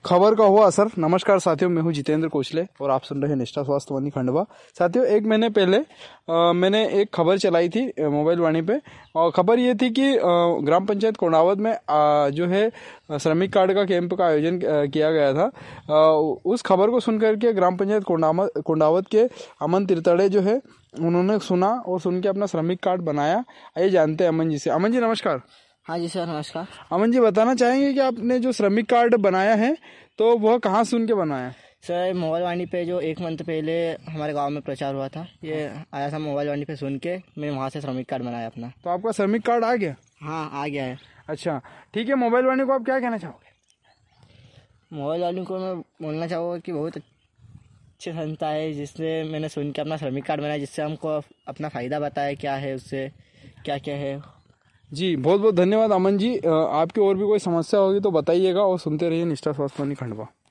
खबर का हुआ असर। नमस्कार साथियों, मैं हूं जितेंद्र कोचले और आप सुन रहे हैं निष्ठा स्वास्थ्य वाणी खंडवा। साथियों, एक महीने पहले मैंने एक खबर चलाई थी मोबाइल वाणी पे, और खबर ये थी कि ग्राम पंचायत कोंडावत में जो है श्रमिक कार्ड का कैंप का आयोजन किया गया था। उस खबर को सुनकर के ग्राम पंचायत कोंडावत के अमन तिरतड़े जो है उन्होंने सुना और सुन के अपना श्रमिक कार्ड बनाया। आइए जानते हैं अमन जी से। अमन जी नमस्कार। हाँ जी सर, नमस्कार। अमन जी, बताना चाहेंगे कि आपने जो श्रमिक कार्ड बनाया है तो वह कहाँ सुन के बनाया? सर, मोबाइल वाणी पे जो एक मंथ पहले हमारे गांव में प्रचार हुआ था, ये आया था मोबाइल वाणी पे सुन के मैं वहाँ से श्रमिक कार्ड बनाया अपना। तो आपका श्रमिक कार्ड आ गया? हाँ, आ गया है। अच्छा, ठीक है। मोबाइल वाणी को आप क्या कहना चाहोगे? मोबाइल वाणी को मैं बोलना चाहूँगा कि बहुत अच्छी संस्था है, जिससे मैंने सुन के अपना श्रमिक कार्ड बनाया, जिससे हमको अपना फ़ायदा बताया क्या है, उससे क्या क्या है। जी, बहुत बहुत धन्यवाद अमन जी। आपकी और भी कोई समस्या होगी तो बताइएगा और सुनते रहिए निष्ठा स्वास्थ्य वाणी खंडवा।